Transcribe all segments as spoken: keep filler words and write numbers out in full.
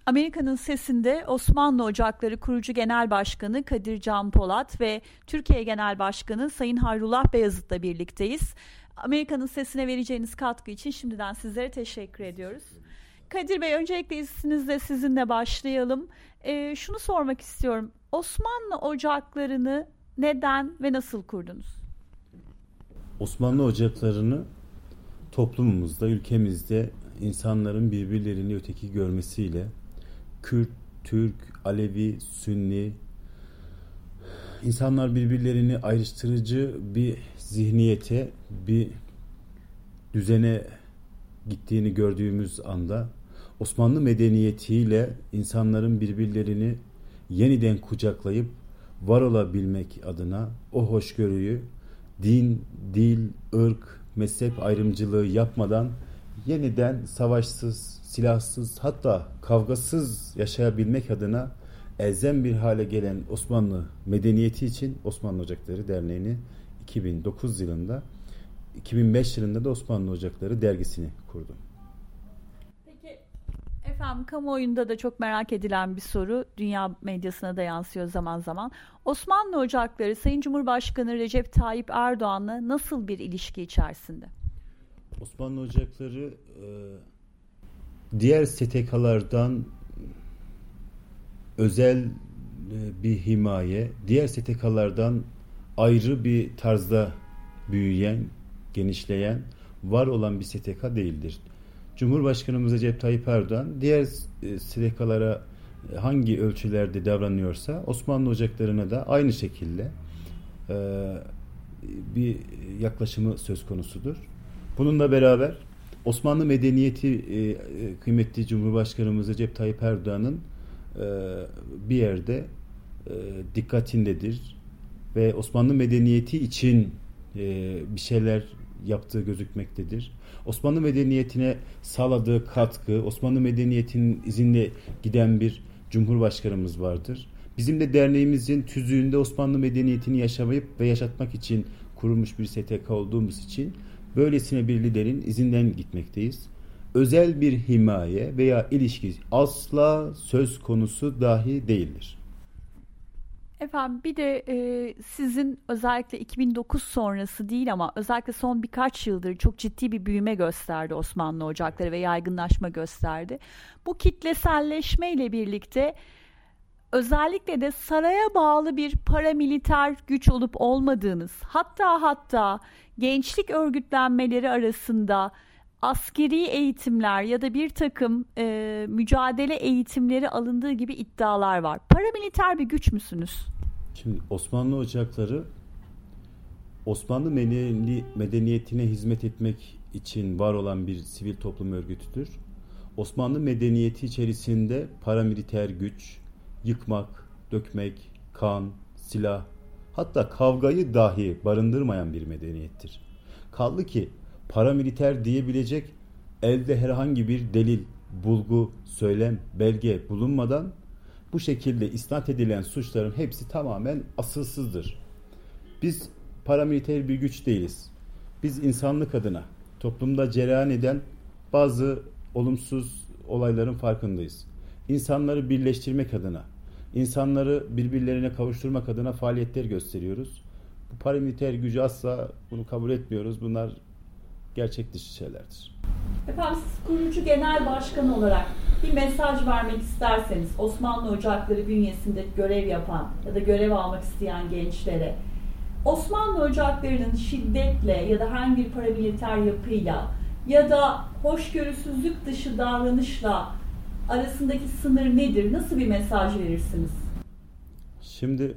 Amerika'nın Sesi'nde Osmanlı Ocakları Kurucu Genel Başkanı Kadir Can Polat ve Türkiye Genel Başkanı Sayın Hayrullah Beyazıt'la birlikteyiz. Amerika'nın Sesi'ne vereceğiniz katkı için şimdiden sizlere teşekkür ediyoruz. Kadir Bey, öncelikle izninizle sizinle başlayalım. Ee, şunu sormak istiyorum. Osmanlı Ocakları'nı neden ve nasıl kurdunuz? Osmanlı Ocakları'nı toplumumuzda, ülkemizde insanların birbirlerini öteki görmesiyle Kürt, Türk, Alevi, Sünni insanlar birbirlerini ayrıştırıcı bir zihniyete, bir düzene gittiğini gördüğümüz anda Osmanlı medeniyetiyle insanların birbirlerini yeniden kucaklayıp var olabilmek adına o hoşgörüyü din, dil, ırk, mezhep ayrımcılığı yapmadan yeniden savaşsız, silahsız, hatta kavgasız yaşayabilmek adına elzem bir hale gelen Osmanlı medeniyeti için Osmanlı Ocakları Derneği'ni iki bin dokuz yılında, iki bin beş yılında da Osmanlı Ocakları dergisini kurdum. Peki efendim, kamuoyunda da çok merak edilen bir soru, dünya medyasına da yansıyor zaman zaman. Osmanlı Ocakları Sayın Cumhurbaşkanı Recep Tayyip Erdoğan'la nasıl bir ilişki içerisinde? Osmanlı Ocakları diğer S T K'lardan özel bir himaye, diğer S T K'lardan ayrı bir tarzda büyüyen, genişleyen, var olan bir S T K değildir. Cumhurbaşkanımız Recep Tayyip Erdoğan diğer S T K'lara hangi ölçülerde davranıyorsa Osmanlı Ocakları'na da aynı şekilde bir yaklaşımı söz konusudur. Bununla beraber Osmanlı medeniyeti kıymetli Cumhurbaşkanımız Recep Tayyip Erdoğan'ın bir yerde dikkatindedir ve Osmanlı medeniyeti için bir şeyler yaptığı gözükmektedir. Osmanlı medeniyetine sağladığı katkı, Osmanlı medeniyetinin izinde giden bir Cumhurbaşkanımız vardır. Bizim de derneğimizin tüzüğünde Osmanlı medeniyetini yaşamayıp ve yaşatmak için kurulmuş bir S T K olduğumuz için böylesine bir liderin izinden gitmekteyiz. Özel bir himaye veya ilişki asla söz konusu dahi değildir. Efendim, bir de e, sizin özellikle iki bin dokuz sonrası değil ama özellikle son birkaç yıldır çok ciddi bir büyüme gösterdi Osmanlı Ocakları ve yaygınlaşma gösterdi. Bu kitleselleşme ile birlikte özellikle de saraya bağlı bir paramiliter güç olup olmadığınız, hatta hatta gençlik örgütlenmeleri arasında askeri eğitimler ya da bir takım e, mücadele eğitimleri alındığı gibi iddialar var. Paramiliter bir güç müsünüz? Şimdi Osmanlı Ocakları Osmanlı medeniyetine hizmet etmek için var olan bir sivil toplum örgütüdür. Osmanlı medeniyeti içerisinde paramiliter güç, yıkmak, dökmek, kan, silah, hatta kavgayı dahi barındırmayan bir medeniyettir. Kaldı ki paramiliter diyebilecek elde herhangi bir delil, bulgu, söylem, belge bulunmadan bu şekilde isnat edilen suçların hepsi tamamen asılsızdır. Biz paramiliter bir güç değiliz. Biz insanlık adına toplumda cereyan eden bazı olumsuz olayların farkındayız. İnsanları birleştirmek adına, insanları birbirlerine kavuşturmak adına faaliyetler gösteriyoruz. Bu paramiliter gücü asla bunu kabul etmiyoruz. Bunlar gerçek dışı şeylerdir. Efendim, siz kurucu genel başkan olarak bir mesaj vermek isterseniz Osmanlı Ocakları bünyesinde görev yapan ya da görev almak isteyen gençlere, Osmanlı Ocakları'nın şiddetle ya da herhangi bir paramiliter yapıyla ya da hoşgörüsüzlük dışı davranışla arasındaki sınır nedir? Nasıl bir mesaj verirsiniz? Şimdi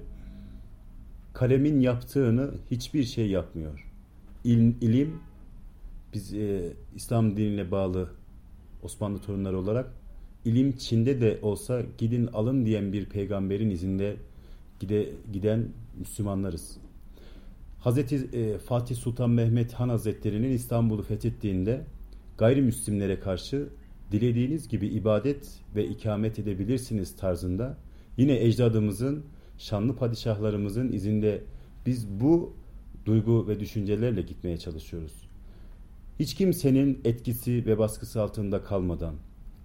kalemin yaptığını hiçbir şey yapmıyor. İlim, ilim biz e, İslam dinine bağlı Osmanlı torunları olarak ilim Çin'de de olsa gidin alın diyen bir peygamberin izinde gide, giden Müslümanlarız. Hazreti e, Fatih Sultan Mehmet Han Hazretleri'nin İstanbul'u fethettiğinde gayrimüslimlere karşı dilediğiniz gibi ibadet ve ikamet edebilirsiniz tarzında yine ecdadımızın, şanlı padişahlarımızın izinde biz bu duygu ve düşüncelerle gitmeye çalışıyoruz. Hiç kimsenin etkisi ve baskısı altında kalmadan,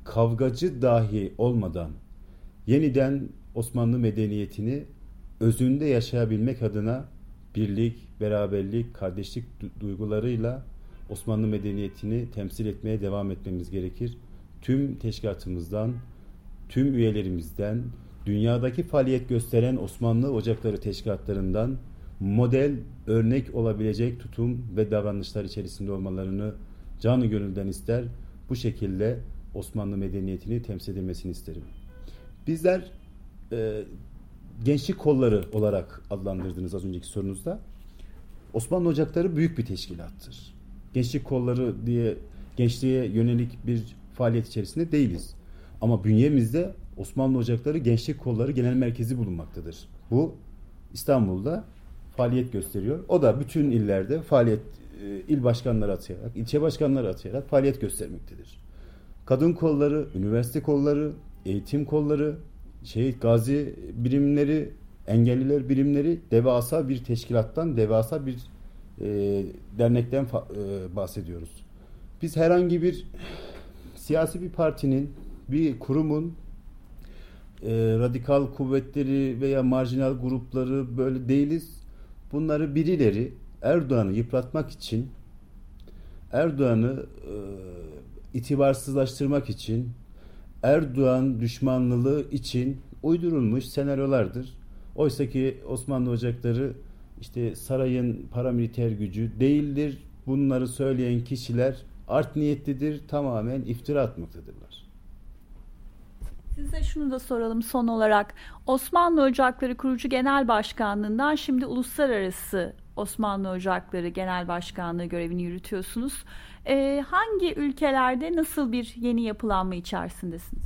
kavgacı dahi olmadan yeniden Osmanlı medeniyetini özünde yaşayabilmek adına birlik, beraberlik, kardeşlik duygularıyla Osmanlı medeniyetini temsil etmeye devam etmemiz gerekir. Tüm teşkilatımızdan, tüm üyelerimizden, dünyadaki faaliyet gösteren Osmanlı Ocakları teşkilatlarından model, örnek olabilecek tutum ve davranışlar içerisinde olmalarını canı gönülden ister. Bu şekilde Osmanlı medeniyetini temsil edilmesini isterim. Bizler e, gençlik kolları olarak adlandırdınız az önceki sorunuzda. Osmanlı Ocakları büyük bir teşkilattır. Gençlik kolları diye gençliğe yönelik bir faaliyet içerisinde değiliz. Ama bünyemizde Osmanlı Ocakları Gençlik Kolları Genel Merkezi bulunmaktadır. Bu İstanbul'da faaliyet gösteriyor. O da bütün illerde faaliyet, il başkanları atayarak, ilçe başkanları atayarak faaliyet göstermektedir. Kadın kolları, üniversite kolları, eğitim kolları, şehit gazi birimleri, engelliler birimleri devasa bir teşkilattan, devasa bir e, dernekten fa- e, bahsediyoruz. Biz herhangi bir siyasi bir partinin, bir kurumun e, radikal kuvvetleri veya marjinal grupları böyle değiliz. Bunları birileri Erdoğan'ı yıpratmak için, Erdoğan'ı e, itibarsızlaştırmak için, Erdoğan düşmanlılığı için uydurulmuş senaryolardır. Oysa ki Osmanlı Ocakları işte sarayın paramiliter gücü değildir. Bunları söyleyen kişiler art niyetlidir, tamamen iftira atmaktadırlar. Size şunu da soralım son olarak. Osmanlı Ocakları Kurucu Genel Başkanlığından şimdi Uluslararası Osmanlı Ocakları Genel Başkanlığı görevini yürütüyorsunuz. Ee, hangi ülkelerde nasıl bir yeni yapılanma içerisindesiniz?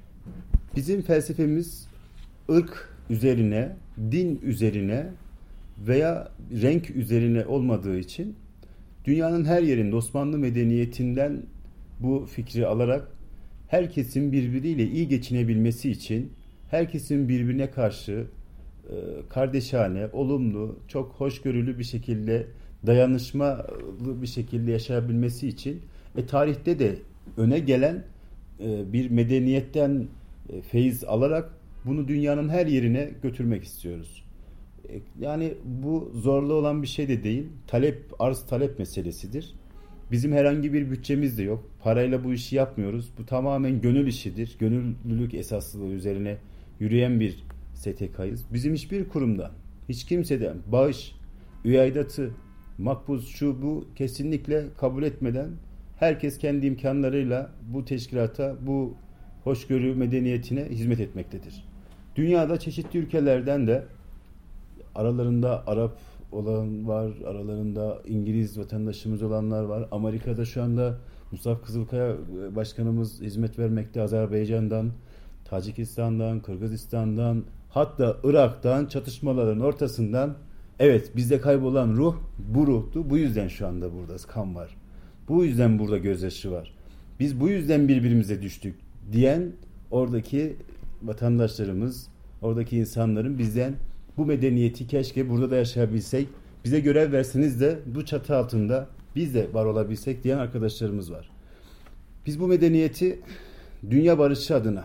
Bizim felsefemiz ırk üzerine, din üzerine veya renk üzerine olmadığı için dünyanın her yerinde Osmanlı medeniyetinden bu fikri alarak herkesin birbiriyle iyi geçinebilmesi için, herkesin birbirine karşı e, kardeşane, olumlu, çok hoşgörülü bir şekilde, dayanışmalı bir şekilde yaşayabilmesi için e, tarihte de öne gelen e, bir medeniyetten e, feyiz alarak bunu dünyanın her yerine götürmek istiyoruz. E, yani bu zorlu olan bir şey de değil. Talep, arz talep meselesidir. Bizim herhangi bir bütçemiz de yok. Parayla bu işi yapmıyoruz. Bu tamamen gönül işidir. Gönüllülük esaslılığı üzerine yürüyen bir S T K'yız. Bizim hiçbir kurumdan, hiç kimseden bağış, üye aidatı, makbuz, şu bu kesinlikle kabul etmeden herkes kendi imkanlarıyla bu teşkilata, bu hoşgörü medeniyetine hizmet etmektedir. Dünyada çeşitli ülkelerden de aralarında Arap olan var, aralarında İngiliz vatandaşımız olanlar var. Amerika'da şu anda Mustafa Kızılkaya Başkanımız hizmet vermekte. Azerbaycan'dan, Tacikistan'dan, Kırgızistan'dan, hatta Irak'tan, çatışmaların ortasından, evet bizde kaybolan ruh bu ruhtu. Bu yüzden şu anda burada kan var. Bu yüzden burada gözyaşı var. Biz bu yüzden birbirimize düştük diyen oradaki vatandaşlarımız, oradaki insanların bizden bu medeniyeti keşke burada da yaşayabilsek, bize görev verseniz de bu çatı altında biz de var olabilsek diyen arkadaşlarımız var. Biz bu medeniyeti dünya barışı adına,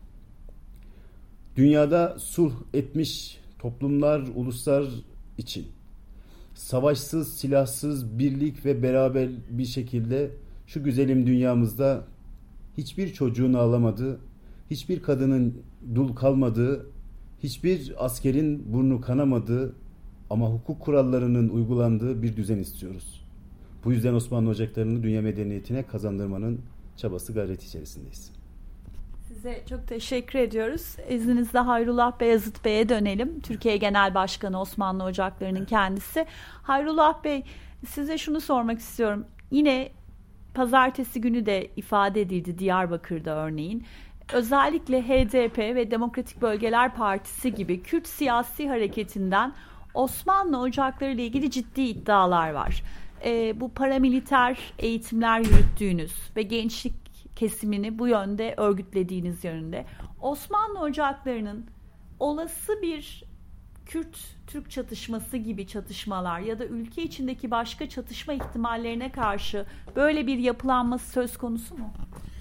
dünyada sulh etmiş toplumlar, uluslar için savaşsız, silahsız, birlik ve beraber bir şekilde şu güzelim dünyamızda hiçbir çocuğun ağlamadığı, hiçbir kadının dul kalmadığı, hiçbir askerin burnu kanamadığı ama hukuk kurallarının uygulandığı bir düzen istiyoruz. Bu yüzden Osmanlı Ocakları'nı dünya medeniyetine kazandırmanın çabası, gayreti içerisindeyiz. Size çok teşekkür ediyoruz. İzninizle Hayrullah Beyazıt Bey'e dönelim. Türkiye Genel Başkanı Osmanlı Ocakları'nın kendisi. Hayrullah Bey, size şunu sormak istiyorum. Yine pazartesi günü de ifade edildi Diyarbakır'da örneğin. Özellikle H D P ve Demokratik Bölgeler Partisi gibi Kürt siyasi hareketinden Osmanlı Ocakları ile ilgili ciddi iddialar var. E, bu paramiliter eğitimler yürüttüğünüz ve gençlik kesimini bu yönde örgütlediğiniz yönünde. Osmanlı Ocakları'nın olası bir Kürt-Türk çatışması gibi çatışmalar ya da ülke içindeki başka çatışma ihtimallerine karşı böyle bir yapılanması söz konusu mu?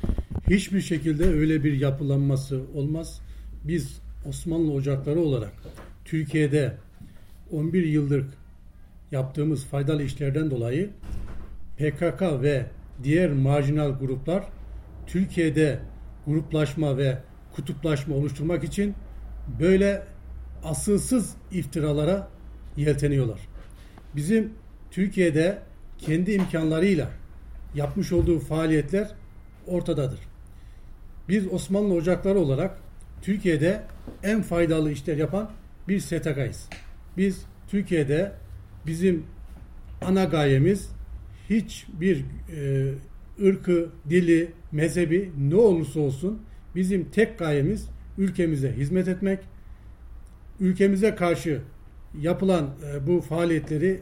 Hiçbir şekilde öyle bir yapılanması olmaz. Biz Osmanlı Ocakları olarak Türkiye'de on bir yıldır yaptığımız faydalı işlerden dolayı P K K ve diğer marjinal gruplar Türkiye'de gruplaşma ve kutuplaşma oluşturmak için böyle asılsız iftiralara yelteniyorlar. Bizim Türkiye'de kendi imkanlarıyla yapmış olduğu faaliyetler ortadadır. Biz Osmanlı Ocakları olarak Türkiye'de en faydalı işler yapan bir S T K'yız. Biz Türkiye'de bizim ana gayemiz hiçbir e, ırkı, dili, mezhebi ne olursa olsun bizim tek gayemiz ülkemize hizmet etmek. Ülkemize karşı yapılan e, bu faaliyetleri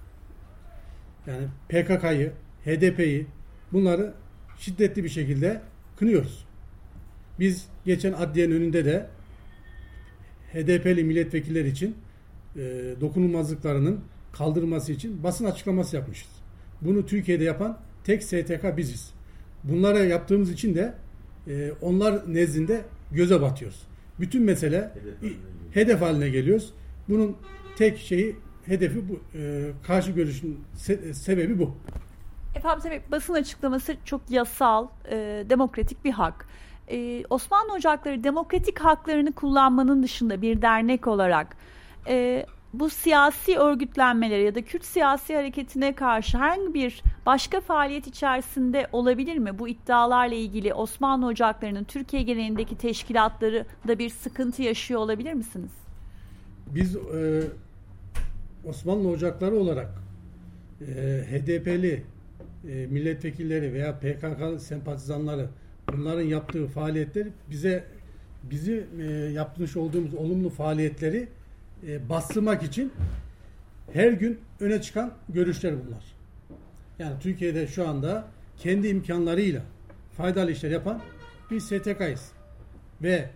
yani P K K'yı, H D P'yi bunları şiddetli bir şekilde kınıyoruz. Biz geçen adliyenin önünde de H D P'li milletvekiller için e, dokunulmazlıklarının kaldırılması için basın açıklaması yapmışız. Bunu Türkiye'de yapan tek S T K biziz. Bunlara yaptığımız için de e, onlar nezdinde göze batıyoruz. Bütün mesele hedef, hedef haline geliyoruz. Bunun tek şeyi, hedefi bu. E, karşı görüşün se- sebebi bu. Efendim tabii basın açıklaması çok yasal, e, demokratik bir hak. E, Osmanlı Ocakları demokratik haklarını kullanmanın dışında bir dernek olarak e, bu siyasi örgütlenmelere ya da Kürt siyasi hareketine karşı herhangi bir başka faaliyet içerisinde olabilir mi? Bu iddialarla ilgili Osmanlı Ocakları'nın Türkiye genelindeki teşkilatları da bir sıkıntı yaşıyor olabilir misiniz? Biz e, Osmanlı Ocakları olarak e, H D P'li e, milletvekilleri veya P K K sempatizanları bunların yaptığı faaliyetler bize bizi e, yapmış olduğumuz olumlu faaliyetleri e, bastırmak için her gün öne çıkan görüşler bunlar. Yani Türkiye'de şu anda kendi imkanlarıyla faydalı işler yapan bir S T K'yız. Ve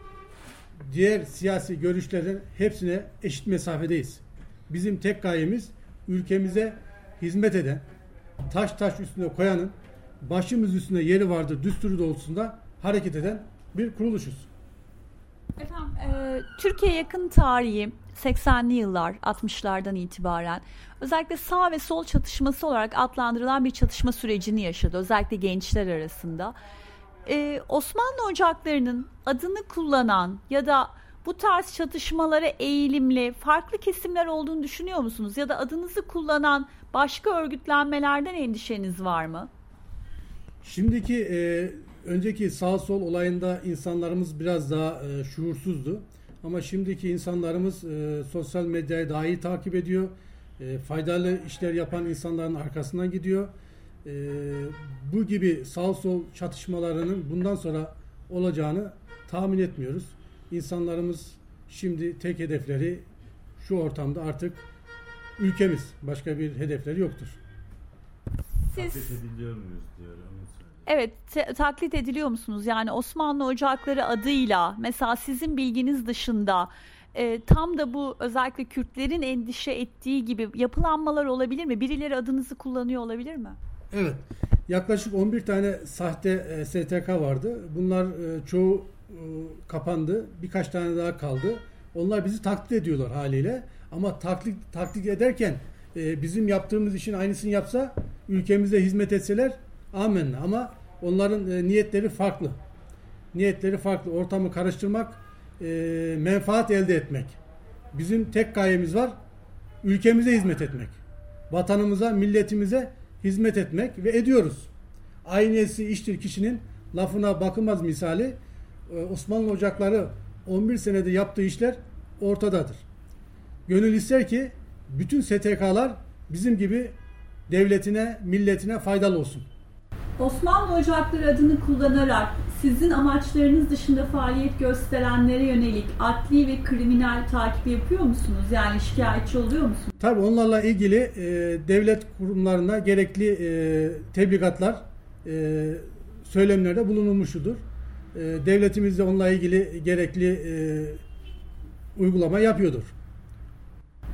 diğer siyasi görüşlerin hepsine eşit mesafedeyiz. Bizim tek gayemiz ülkemize hizmet eden, taş taş üstüne koyanın başımız üstünde yeri vardır düsturu doğrultusunda hareket eden bir kuruluşuz. Efendim, e, Türkiye yakın tarihi seksenli yıllar, altmışlardan itibaren özellikle sağ ve sol çatışması olarak adlandırılan bir çatışma sürecini yaşadı. Özellikle gençler arasında. E, Osmanlı Ocakları'nın adını kullanan ya da bu tarz çatışmalara eğilimli farklı kesimler olduğunu düşünüyor musunuz? Ya da adınızı kullanan başka örgütlenmelerden endişeniz var mı? Şimdiki e, önceki sağ sol olayında insanlarımız biraz daha e, şuursuzdu. Ama şimdiki insanlarımız e, sosyal medyayı daha iyi takip ediyor. E, faydalı işler yapan insanların arkasından gidiyor. E, bu gibi sağ sol çatışmalarının bundan sonra olacağını tahmin etmiyoruz. İnsanlarımız şimdi tek hedefleri şu ortamda artık ülkemiz. Başka bir hedefleri yoktur. Siz... Taklit ediliyor muyuz diyor. Evet, te- taklit ediliyor musunuz? Yani Osmanlı Ocakları adıyla mesela sizin bilginiz dışında e, tam da bu özellikle Kürtlerin endişe ettiği gibi yapılanmalar olabilir mi? Birileri adınızı kullanıyor olabilir mi? Evet. Yaklaşık on bir tane sahte e, S T K vardı. Bunlar e, çoğu e, kapandı. Birkaç tane daha kaldı. Onlar bizi taklit ediyorlar haliyle. Ama taklit taklit ederken e, bizim yaptığımız işin aynısını yapsa, ülkemize hizmet etseler amenna. Ama onların e, niyetleri farklı. Niyetleri farklı. Ortamı karıştırmak, e, menfaat elde etmek. Bizim tek gayemiz var. Ülkemize hizmet etmek. Vatanımıza, milletimize hizmet etmek ve ediyoruz. Aynesi iştir kişinin lafına bakılmaz misali. E, Osmanlı Ocakları on bir senede yaptığı işler ortadadır. Gönül ister ki bütün S T K'lar bizim gibi devletine, milletine faydalı olsun. Osmanlı Ocakları adını kullanarak sizin amaçlarınız dışında faaliyet gösterenlere yönelik adli ve kriminal takip yapıyor musunuz? Yani şikayetçi oluyor musunuz? Tabii onlarla ilgili e, devlet kurumlarına gerekli e, tebligatlar, e, söylemlerde bulunulmuştur. E, devletimiz de onunla ilgili gerekli e, uygulama yapıyordur.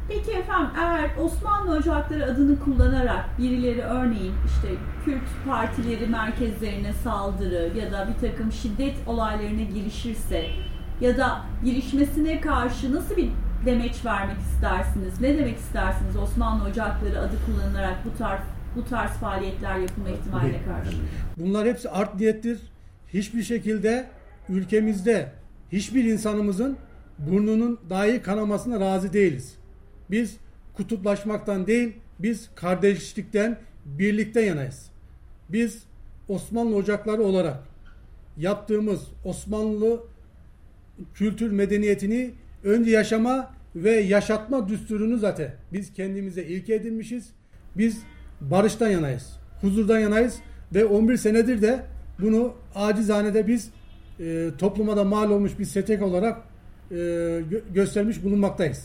Peki efendim, eğer Osmanlı Ocakları adını kullanarak birileri örneğin işte Kürt partileri merkezlerine saldırı ya da bir takım şiddet olaylarına girişirse ya da girişmesine karşı nasıl bir demeç vermek istersiniz? Ne demek istersiniz Osmanlı Ocakları adı kullanılarak bu tarz bu tarz faaliyetler yapılma ihtimaline karşı? Bunlar hepsi art niyettir. Hiçbir şekilde ülkemizde hiçbir insanımızın burnunun dahi kanamasına razı değiliz. Biz kutuplaşmaktan değil, biz kardeşlikten, birlikten yanayız. Biz Osmanlı Ocakları olarak yaptığımız Osmanlı kültür medeniyetini önce yaşama ve yaşatma düsturunu zaten biz kendimize ilke edinmişiz. Biz barıştan yanayız, huzurdan yanayız ve on bir senedir de bunu acizane de biz e, topluma da mal olmuş bir S T K olarak e, gö- göstermiş bulunmaktayız.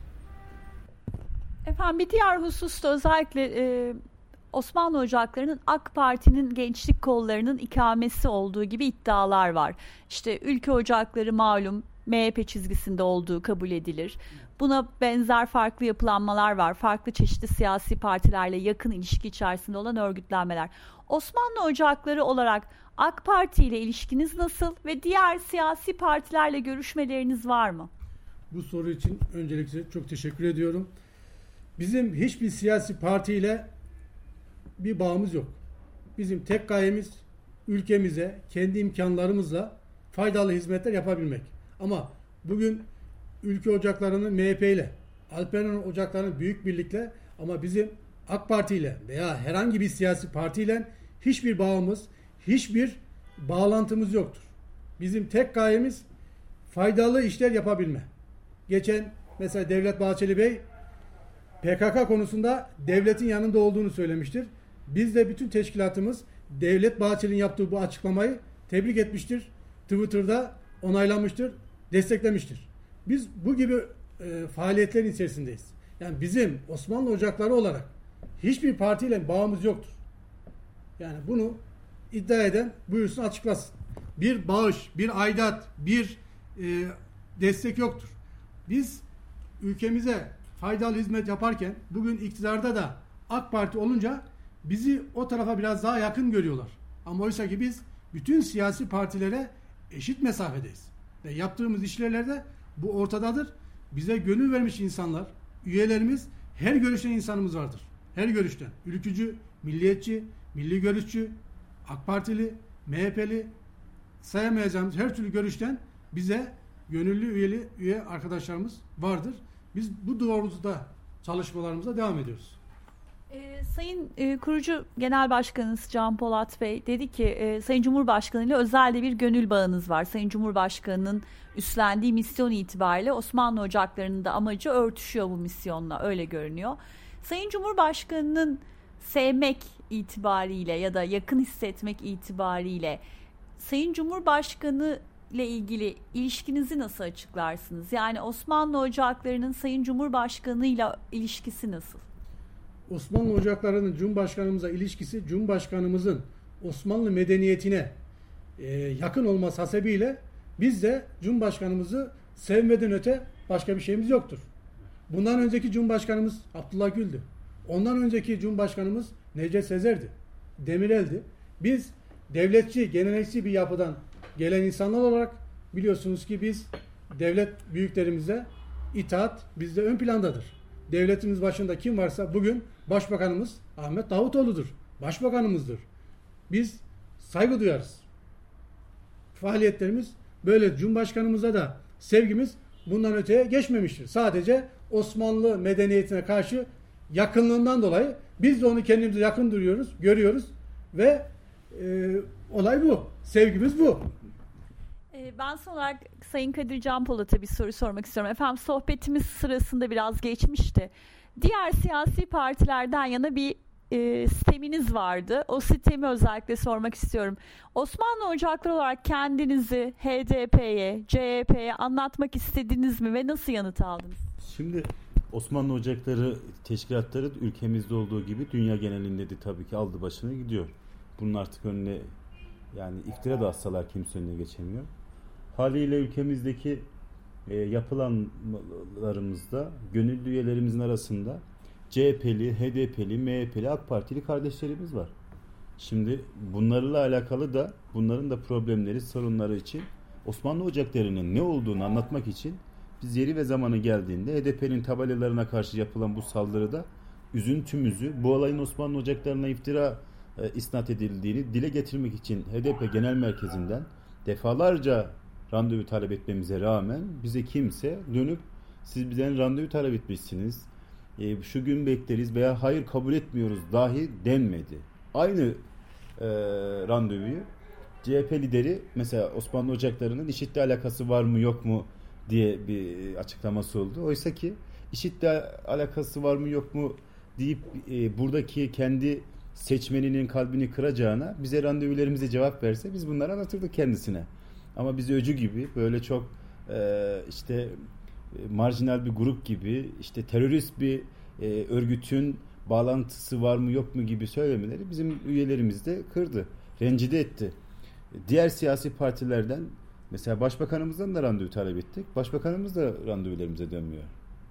Efendim bir diğer hususta özellikle e, Osmanlı Ocakları'nın AK Parti'nin gençlik kollarının ikamesi olduğu gibi iddialar var. İşte ülke ocakları malum M H P çizgisinde olduğu kabul edilir. Buna benzer farklı yapılanmalar var. Farklı çeşitli siyasi partilerle yakın ilişki içerisinde olan örgütlenmeler. Osmanlı Ocakları olarak AK Parti ile ilişkiniz nasıl ve diğer siyasi partilerle görüşmeleriniz var mı? Bu soru için öncelikle çok teşekkür ediyorum. Bizim hiçbir siyasi partiyle bir bağımız yok. Bizim tek gayemiz ülkemize kendi imkanlarımızla faydalı hizmetler yapabilmek. Ama bugün ülke ocaklarının M H P ile, Alperen ocaklarının büyük birlikle ama bizim AK Parti ile veya herhangi bir siyasi partiyle hiçbir bağımız, hiçbir bağlantımız yoktur. Bizim tek gayemiz faydalı işler yapabilme. Geçen mesela Devlet Bahçeli Bey P K K konusunda devletin yanında olduğunu söylemiştir. Biz de bütün teşkilatımız Devlet Bahçeli'nin yaptığı bu açıklamayı tebrik etmiştir. Twitter'da onaylamıştır, desteklemiştir. Biz bu gibi e, faaliyetlerin içerisindeyiz. Yani bizim Osmanlı Ocakları olarak hiçbir partiyle bağımız yoktur. Yani bunu iddia eden buyursun açıklasın. Bir bağış, bir aidat, bir e, destek yoktur. Biz ülkemize faydalı hizmet yaparken bugün iktidarda da AK Parti olunca bizi o tarafa biraz daha yakın görüyorlar. Ama oysa ki biz bütün siyasi partilere eşit mesafedeyiz. Ve yaptığımız işlerlerde bu ortadadır. Bize gönül vermiş insanlar, üyelerimiz, her görüşten insanımız vardır. Her görüşten. Ülkücü, milliyetçi, milli görüşçü, AK Partili, M H P'li sayamayacağımız her türlü görüşten bize gönüllü üyeli üye arkadaşlarımız vardır. Biz bu doğrultuda çalışmalarımıza devam ediyoruz. E, Sayın e, kurucu Genel Başkanınız Can Polat Bey dedi ki e, Sayın Cumhurbaşkanı ile özel de bir gönül bağınız var. Sayın Cumhurbaşkanı'nın üstlendiği misyon itibariyle Osmanlı Ocakları'nın da amacı örtüşüyor bu misyonla, öyle görünüyor. Sayın Cumhurbaşkanı'nın sevmek itibariyle ya da yakın hissetmek itibariyle Sayın Cumhurbaşkanı ile ilgili ilişkinizi nasıl açıklarsınız? Yani Osmanlı Ocakları'nın Sayın Cumhurbaşkanı ile ilişkisi nasıl? Osmanlı Ocakları'nın Cumhurbaşkanımıza ilişkisi, Cumhurbaşkanımızın Osmanlı medeniyetine e, yakın olması hasebiyle biz de Cumhurbaşkanımızı sevmeden öte başka bir şeyimiz yoktur. Bundan önceki Cumhurbaşkanımız Abdullah Gül'dü. Ondan önceki Cumhurbaşkanımız Necdet Sezer'di. Demirel'di. Biz devletçi, gelenekçi bir yapıdan gelen insanlar olarak biliyorsunuz ki biz devlet büyüklerimize itaat bizde ön plandadır. Devletimiz başında kim varsa bugün Başbakanımız Ahmet Davutoğlu'dur. Başbakanımızdır. Biz saygı duyarız. Faaliyetlerimiz böyle. Cumhurbaşkanımıza da sevgimiz bundan öteye geçmemiştir. Sadece Osmanlı medeniyetine karşı yakınlığından dolayı biz de onu kendimize yakın duruyoruz, görüyoruz ve e, olay bu. Sevgimiz bu. Ben son olarak Sayın Kadir Can Polat'a bir soru sormak istiyorum. Efendim sohbetimiz sırasında biraz geçmişti. Diğer siyasi partilerden yana bir e, sisteminiz vardı. O sistemi özellikle sormak istiyorum. Osmanlı Ocakları olarak kendinizi H D P'ye, C H P'ye anlatmak istediniz mi ve nasıl yanıt aldınız? Şimdi Osmanlı Ocakları teşkilatları ülkemizde olduğu gibi dünya genelinde de tabii ki aldı başını gidiyor. Bunun artık önüne, yani iftira da atsalar kimse önüne geçemiyor. Haliyle ülkemizdeki e, yapılanlarımızda gönüllü üyelerimizin arasında C H P'li, H D P'li, M H P'li, AK Partili kardeşlerimiz var. Şimdi bunlarla alakalı da bunların da problemleri, sorunları için Osmanlı Ocakları'nın ne olduğunu anlatmak için biz yeri ve zamanı geldiğinde H D P'nin tabelalarına karşı yapılan bu saldırıda üzüntümüzü, bu olayın Osmanlı Ocakları'na iftira e, isnat edildiğini dile getirmek için H D P Genel Merkezi'nden defalarca randevu talep etmemize rağmen bize kimse dönüp siz bizden randevu talep etmişsiniz, e, şu gün bekleriz veya hayır kabul etmiyoruz dahi denmedi. Aynı e, randevuyu C H P lideri mesela Osmanlı Ocakları'nın IŞİD'le alakası var mı yok mu diye bir açıklaması oldu. Oysa ki IŞİD'le alakası var mı yok mu deyip e, buradaki kendi seçmeninin kalbini kıracağına bize randevularımıza cevap verse biz bunları anlatırdık kendisine. Ama bizi öcü gibi böyle çok e, işte e, marjinal bir grup gibi işte terörist bir e, örgütün bağlantısı var mı yok mu gibi söylemeleri bizim üyelerimizi de kırdı, rencide etti. Diğer siyasi partilerden mesela başbakanımızdan da randevu talep ettik. Başbakanımız da randevularımıza dönmüyor.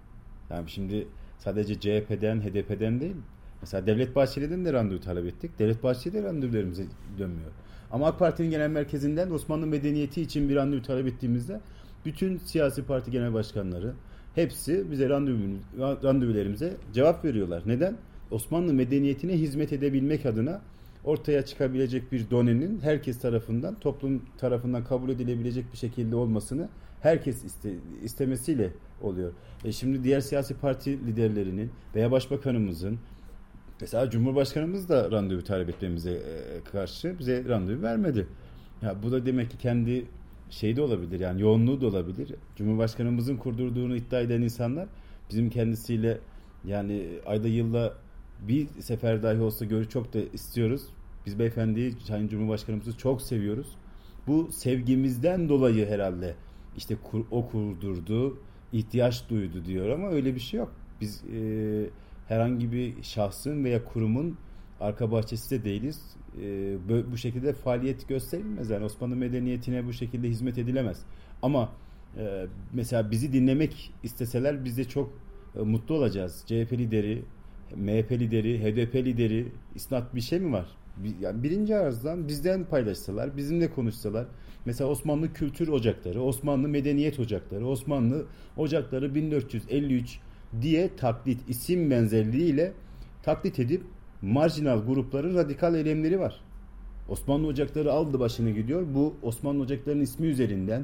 Yani şimdi sadece C H P'den, H D P'den değil. Mesela Devlet Bahçeli'den de randevu talep ettik. Devlet Bahçeli de randevularımıza dönmüyor. Ama AK Parti'nin genel merkezinden Osmanlı medeniyeti için bir randevu talep ettiğimizde bütün siyasi parti genel başkanları hepsi bize randevu, randevularımıza cevap veriyorlar. Neden? Osmanlı medeniyetine hizmet edebilmek adına ortaya çıkabilecek bir donenin herkes tarafından, toplum tarafından kabul edilebilecek bir şekilde olmasını herkes iste, istemesiyle oluyor. E şimdi diğer siyasi parti liderlerinin veya başbakanımızın, mesela Cumhurbaşkanımız da randevu talep etmemize karşı bize randevu vermedi. Ya bu da demek ki kendi şey de olabilir, yani yoğunluğu da olabilir. Cumhurbaşkanımızın kurdurduğunu iddia eden insanlar bizim kendisiyle yani ayda yılda bir sefer dahi olsa görü çok da istiyoruz. Biz beyefendiyi, Sayın Cumhurbaşkanımızı çok seviyoruz. Bu sevgimizden dolayı herhalde işte kur, o kurdurdu, ihtiyaç duydu diyor ama öyle bir şey yok. Biz e, herhangi bir şahsın veya kurumun arka bahçesi de değiliz. E, bu, bu şekilde faaliyet gösterilmez. Yani Osmanlı medeniyetine bu şekilde hizmet edilemez. Ama e, mesela bizi dinlemek isteseler biz de çok e, mutlu olacağız. C H P lideri, M H P lideri, H D P lideri isnat bir şey mi var? Yani birinci ağızdan bizden paylaşsalar, bizimle konuşsalar. Mesela Osmanlı Kültür Ocakları, Osmanlı Medeniyet Ocakları, Osmanlı Ocakları bin dört yüz elli üç diye taklit, isim benzerliğiyle taklit edip marjinal grupların radikal eylemleri var. Osmanlı Ocakları aldı başını gidiyor. Bu Osmanlı Ocakları'nın ismi üzerinden,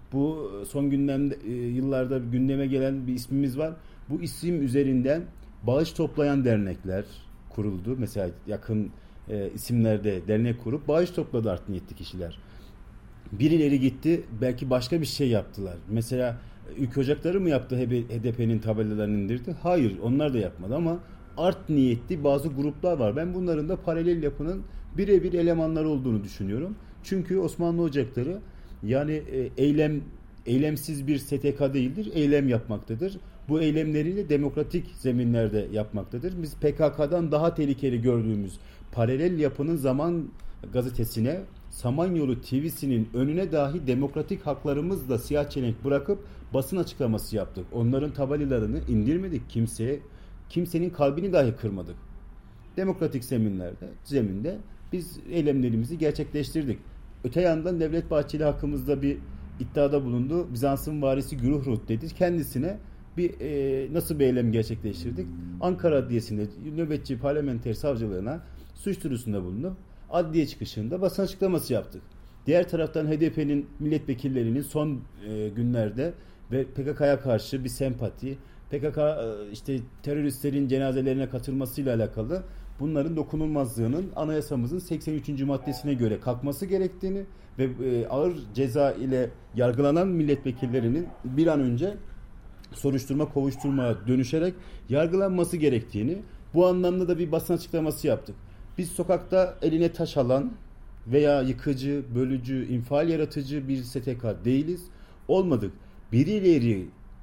bu son gündemde, yıllarda gündeme gelen bir ismimiz var. Bu isim üzerinden bağış toplayan dernekler kuruldu. Mesela yakın e, isimlerde dernek kurup bağış topladı art niyetli kişiler. Birileri gitti belki başka bir şey yaptılar. Mesela Ülke Ocakları mı yaptı H D P'nin tabelalarını indirdi? Hayır, onlar da yapmadı ama art niyetli bazı gruplar var. Ben bunların da paralel yapının birebir elemanları olduğunu düşünüyorum. Çünkü Osmanlı Ocakları yani e, eylem eylemsiz bir S T K değildir. Eylem yapmaktadır. Bu eylemleriyle demokratik zeminlerde yapmaktadır. Biz P K K'dan daha tehlikeli gördüğümüz paralel yapının Zaman gazetesine, Samanyolu T V'sinin önüne dahi demokratik haklarımızla siyah çelenk bırakıp basın açıklaması yaptık. Onların tabelalarını indirmedik. Kimseye, kimsenin kalbini dahi kırmadık. Demokratik zeminlerde, zeminde biz eylemlerimizi gerçekleştirdik. Öte yandan Devlet Bahçeli hakkımızda bir iddiada bulundu. Bizans'ın varisi Güruh dedi. Kendisine bir e, nasıl bir eylem gerçekleştirdik? Ankara Adliyesi'nde nöbetçi parlamenter savcılığına suç duyurusunda bulunup adliye çıkışında basın açıklaması yaptık. Diğer taraftan H D P'nin milletvekillerinin son e, günlerde ve P K K'ya karşı bir sempati, P K K e, işte teröristlerin cenazelerine katılmasıyla alakalı bunların dokunulmazlığının anayasamızın seksen üçüncü maddesine göre kalkması gerektiğini ve e, ağır ceza ile yargılanan milletvekillerinin bir an önce soruşturma kovuşturmaya dönüşerek yargılanması gerektiğini, bu anlamda da bir basın açıklaması yaptık. Biz sokakta eline taş alan veya yıkıcı, bölücü, infial yaratıcı bir S T K değiliz. Olmadık. Birileri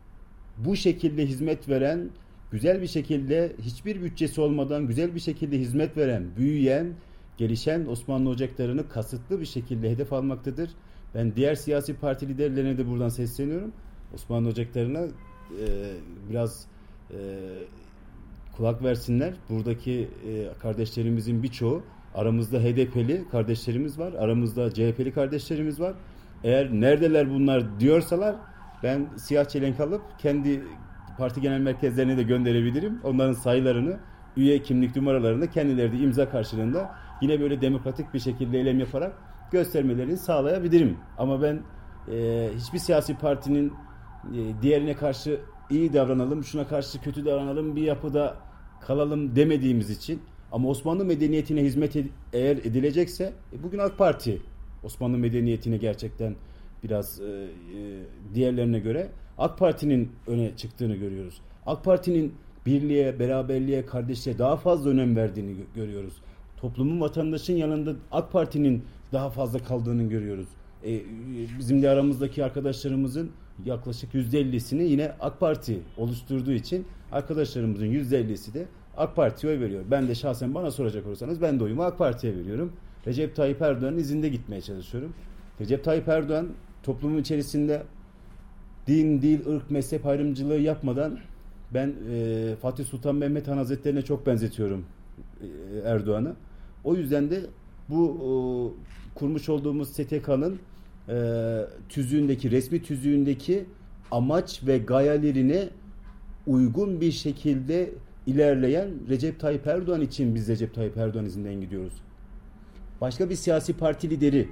bu şekilde hizmet veren, güzel bir şekilde hiçbir bütçesi olmadan güzel bir şekilde hizmet veren, büyüyen, gelişen Osmanlı Ocakları'nı kasıtlı bir şekilde hedef almaktadır. Ben diğer siyasi parti liderlerine de buradan sesleniyorum. Osmanlı Ocakları'na e, biraz e, kulak versinler. Buradaki e, kardeşlerimizin birçoğu, aramızda H D P'li kardeşlerimiz var, aramızda C H P'li kardeşlerimiz var. Eğer neredeler bunlar diyorsalar, ben siyah çelenk alıp kendi parti genel merkezlerine de gönderebilirim. Onların sayılarını, üye kimlik numaralarını kendileri de imza karşılığında yine böyle demokratik bir şekilde eylem yaparak göstermelerini sağlayabilirim. Ama ben e, hiçbir siyasi partinin e, diğerine karşı iyi davranalım, şuna karşı kötü davranalım, bir yapıda kalalım demediğimiz için, ama Osmanlı medeniyetine hizmet ed- eğer edilecekse, e, bugün AK Parti Osmanlı medeniyetine gerçekten biraz e, e, diğerlerine göre AK Parti'nin öne çıktığını görüyoruz. AK Parti'nin birliğe, beraberliğe, kardeşliğe daha fazla önem verdiğini gö- görüyoruz. Toplumun, vatandaşın yanında AK Parti'nin daha fazla kaldığını görüyoruz. E, bizim de aramızdaki arkadaşlarımızın yaklaşık yüzde ellisini yine AK Parti oluşturduğu için arkadaşlarımızın yüzde ellisi de AK Parti'ye oy veriyor. Ben de şahsen, bana soracak olursanız, ben de oyumu AK Parti'ye veriyorum. Recep Tayyip Erdoğan'ın izinde gitmeye çalışıyorum. Recep Tayyip Erdoğan toplumun içerisinde din, dil, ırk, mezhep ayrımcılığı yapmadan, ben e, Fatih Sultan Mehmet Han Hazretleri'ne çok benzetiyorum e, Erdoğan'ı. O yüzden de bu e, kurmuş olduğumuz S T K'nın e, tüzüğündeki, resmi tüzüğündeki amaç ve gayelerine uygun bir şekilde ilerleyen Recep Tayyip Erdoğan için biz Recep Tayyip Erdoğan izinden gidiyoruz. Başka bir siyasi parti lideri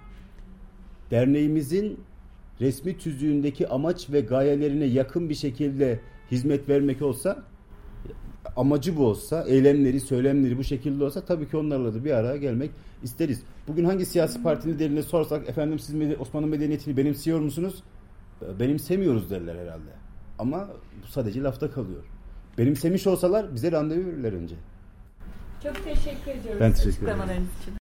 derneğimizin resmi tüzüğündeki amaç ve gayelerine yakın bir şekilde hizmet vermek olsa, amacı bu olsa, eylemleri, söylemleri bu şekilde olsa, tabii ki onlarla da bir araya gelmek isteriz. Bugün hangi siyasi partinin liderine sorsak, efendim siz Osmanlı medeniyetini benimsiyor musunuz? Benimsemiyoruz derler herhalde. Ama bu sadece lafta kalıyor. Benimsemiş olsalar bize randevu verirler önce. Çok teşekkür ediyoruz ben teşekkür ederim. açıklamalarınız için.